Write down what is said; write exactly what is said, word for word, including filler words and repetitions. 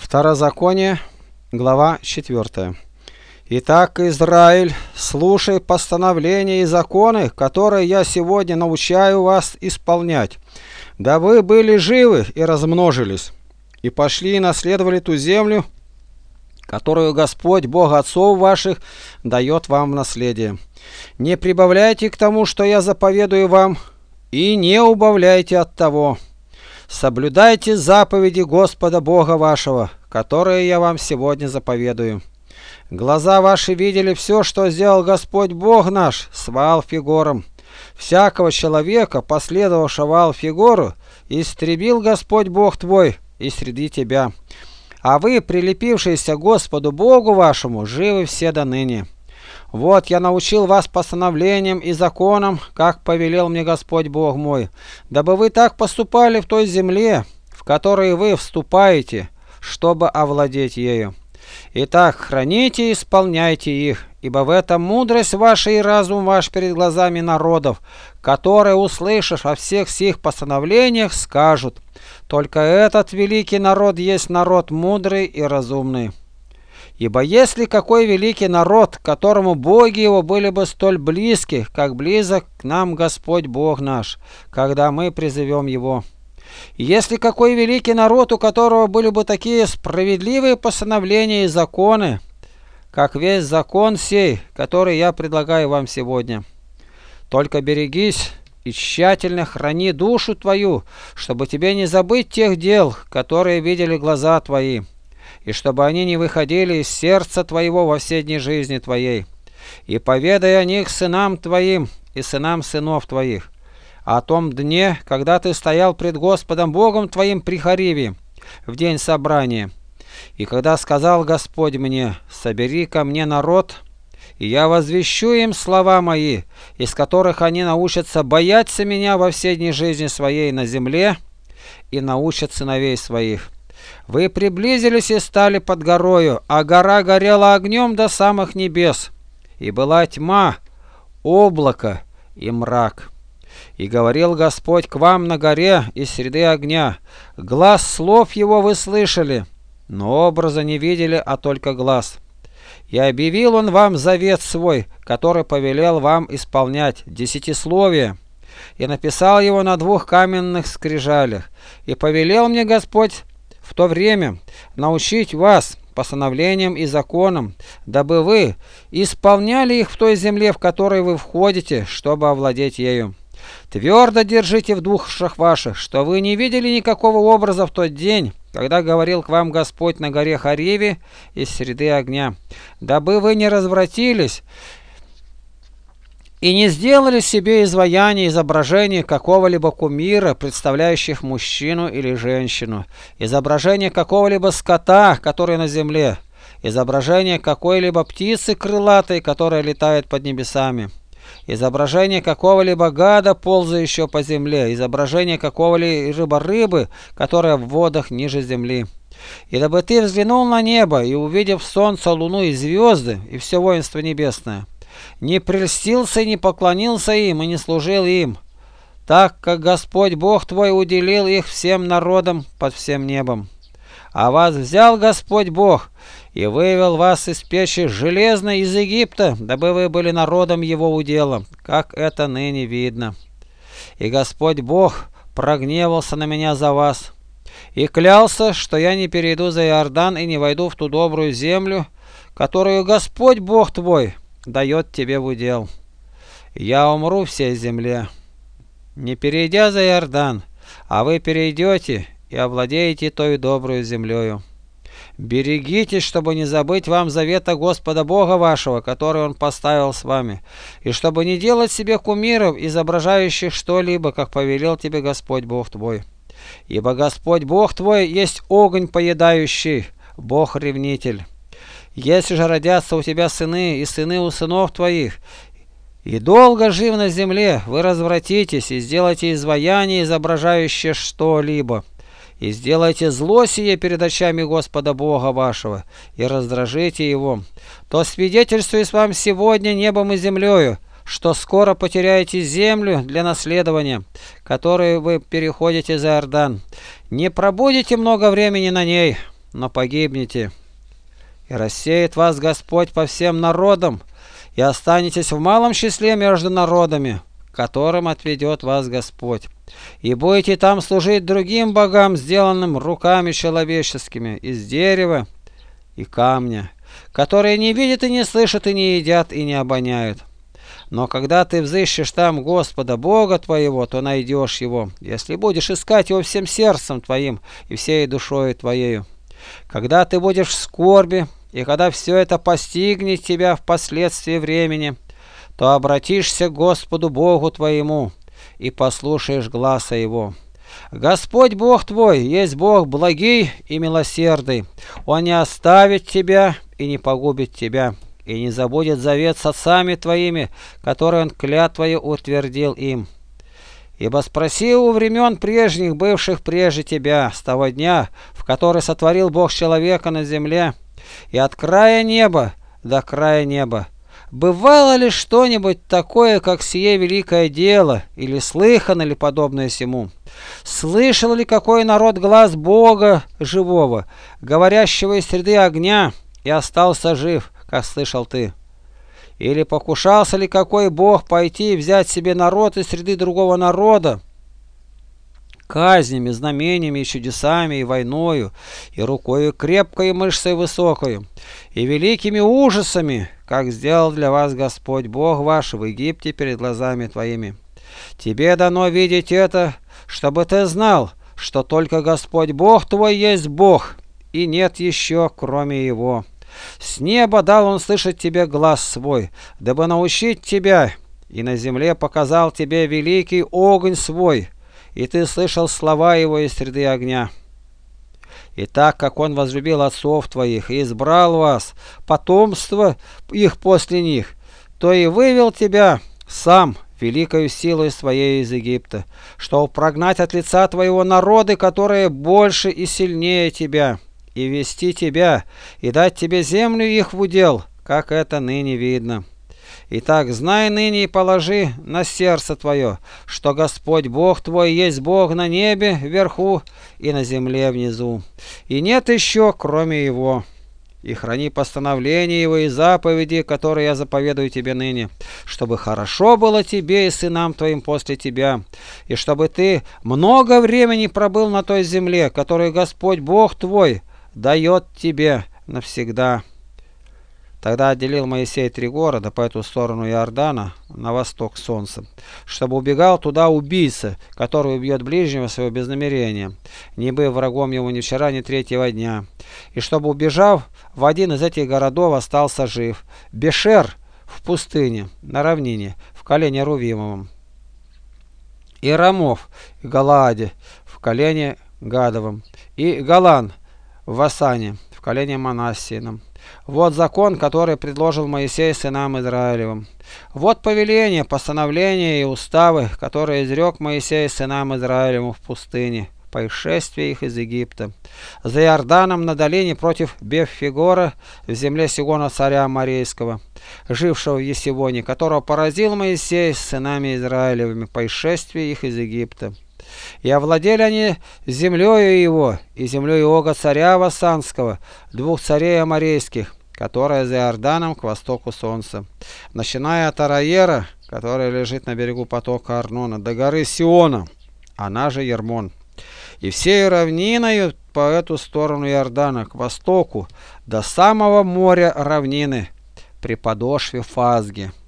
Второзаконие, глава четвёртая. Итак, Израиль, слушай постановления и законы, которые я сегодня научаю вас исполнять, да вы были живы и размножились, и пошли и наследовали ту землю, которую Господь, Бог отцов ваших, дает вам в наследие. Не прибавляйте к тому, что я заповедую вам, и не убавляйте от того. Соблюдайте заповеди Господа Бога вашего, которые я вам сегодня заповедую. Глаза ваши видели все, что сделал Господь Бог наш с Ваал-Фигором. Всякого человека, последовавшего Ваал-Фигору, истребил Господь Бог твой и среди тебя. А вы, прилепившиеся к Господу Богу вашему, живы все до ныне. Вот я научил вас постановлениям и законам, как повелел мне Господь Бог мой, дабы вы так поступали в той земле, в которой вы вступаете, чтобы овладеть ею. Итак, храните и исполняйте их, ибо в этом мудрость ваша и разум ваш перед глазами народов, которые, услышав о всех сих постановлениях, скажут: только этот великий народ есть народ мудрый и разумный. Ибо если какой великий народ, которому боги его были бы столь близки, как близок к нам Господь Бог наш, когда мы призовем его. И если какой великий народ, у которого были бы такие справедливые постановления и законы, как весь закон сей, который я предлагаю вам сегодня. Только берегись и тщательно храни душу твою, чтобы тебе не забыть тех дел, которые видели глаза твои, и чтобы они не выходили из сердца твоего во все дни жизни твоей. И поведай о них сынам твоим и сынам сынов твоих, о том дне, когда ты стоял пред Господом Богом твоим при Хориве, в день собрания. И когда сказал Господь мне: собери ко мне народ, и я возвещу им слова мои, из которых они научатся бояться меня во все дни жизни своей на земле, и научат сыновей своих. Вы приблизились и стали под горою, а гора горела огнем до самых небес, и была тьма, облако и мрак. И говорил Господь к вам на горе из среды огня. Глас слов его вы слышали, но образа не видели, а только глас. И объявил он вам завет свой, который повелел вам исполнять, десятисловие, и написал его на двух каменных скрижалях. И повелел мне Господь в то время научить вас постановлениям и законам, дабы вы исполняли их в той земле, в которой вы входите, чтобы овладеть ею. Твердо держите в душах ваших, что вы не видели никакого образа в тот день, когда говорил к вам Господь на горе Хориве из среды огня, дабы вы не развратились и не сделали себе изваяние изображений какого-либо кумира, представляющих мужчину или женщину, изображение какого-либо скота, который на земле, изображение какой-либо птицы крылатой, которая летает под небесами, изображение какого-либо гада, ползающего по земле, изображение какого-либо рыбы, которая в водах ниже земли. И дабы ты взглянул на небо и, увидев солнце, луну и звезды, и все воинство небесное, не прельстился и не поклонился им, и не служил им, так как Господь Бог твой уделил их всем народам под всем небом. А вас взял Господь Бог и вывел вас из печи железной из Египта, дабы вы были народом его удела, как это ныне видно. И Господь Бог прогневался на меня за вас, и клялся, что я не перейду за Иордан и не войду в ту добрую землю, которую Господь Бог твой дает тебе в удел. Я умру в всей земле, не перейдя за Иордан, а вы перейдете и овладеете той добрую землею. Берегитесь, чтобы не забыть вам завета Господа Бога вашего, который Он поставил с вами, и чтобы не делать себе кумиров, изображающих что-либо, как повелел тебе Господь Бог твой. Ибо Господь Бог твой есть огонь поедающий, Бог-ревнитель. Если же родятся у тебя сыны и сыны у сынов твоих, и долго жив на земле, вы развратитесь и сделаете изваяние, изображающее что-либо, и сделайте зло сие перед очами Господа Бога вашего, и раздражите его, то свидетельствуюсь вам сегодня небом и землею, что скоро потеряете землю для наследования, которую вы переходите за Иордан. Не пробудете много времени на ней, но погибнете. И рассеет вас Господь по всем народам, и останетесь в малом числе между народами, которым отведет вас Господь. И будете там служить другим богам, сделанным руками человеческими, из дерева и камня, которые не видят и не слышат, и не едят, и не обоняют. Но когда ты взыщешь там Господа Бога твоего, то найдешь Его, если будешь искать Его всем сердцем твоим и всей душою твоею. Когда ты будешь в скорби, и когда все это постигнет тебя впоследствии времени, то обратишься к Господу Богу твоему и послушаешь гласа Его. Господь Бог твой есть Бог благий и милосердный. Он не оставит тебя и не погубит тебя, и не забудет завет с отцами твоими, который он клятвою утвердил им. Ибо спроси у времен прежних, бывших прежде тебя, с того дня, в который сотворил Бог человека на земле, и от края неба до края неба, бывало ли что-нибудь такое, как сие великое дело, или слыхано ли подобное сему? Слышал ли какой народ глаз Бога живого, говорящего из среды огня, и остался жив, как слышал ты? Или покушался ли какой Бог пойти и взять себе народ из среды другого народа, казнями, знамениями и чудесами, и войною, и рукою крепкой, и мышцей высокою, и великими ужасами, как сделал для вас Господь Бог ваш в Египте перед глазами твоими? Тебе дано видеть это, чтобы ты знал, что только Господь Бог твой есть Бог, и нет еще кроме Его. С неба дал Он слышать тебе глас свой, дабы научить тебя, и на земле показал тебе великий огонь свой, и ты слышал слова Его из среды огня. И так как Он возлюбил отцов твоих и избрал вас, потомство их после них, то и вывел тебя сам великою силой своей из Египта, чтобы прогнать от лица твоего народы, которые больше и сильнее тебя, и вести тебя, и дать тебе землю их в удел, как это ныне видно. Итак, знай ныне и положи на сердце твое, что Господь Бог твой есть Бог на небе вверху и на земле внизу, и нет еще кроме Его. И храни постановления Его и заповеди, которые я заповедую тебе ныне, чтобы хорошо было тебе и сынам твоим после тебя, и чтобы ты много времени пробыл на той земле, которую Господь Бог твой дает тебе навсегда. Тогда отделил Моисей три города по эту сторону Иордана, на восток солнца, чтобы убегал туда убийца, который убьет ближнего своего без намерения, не быв врагом его ни вчера, ни третьего дня, и чтобы, убежав в один из этих городов, остался жив. Бешер в пустыне, на равнине, в колене Рувимовом, и Рамов в Галааде, в колене Гадовом, и Голан в Васане, в колене Манассиином. Вот закон, который предложил Моисей сынам Израилевым. Вот повеление, постановления и уставы, которые изрек Моисей сынам Израилевым в пустыне, по исшествии их из Египта, за Иорданом на долине против Беф-Фигора, в земле Сигона царя Аморейского, жившего в Есивоне, которого поразил Моисей с сынами Израилевыми по исшествии их из Египта. И овладели они землею его и землею Ога царя Васанского, двух царей аморейских, которая за Иорданом к востоку солнца, начиная от Араера, которая лежит на берегу потока Арнона, до горы Сиона, она же Ермон, и всею равниною по эту сторону Иордана, к востоку, до самого моря равнины, при подошве Фазги.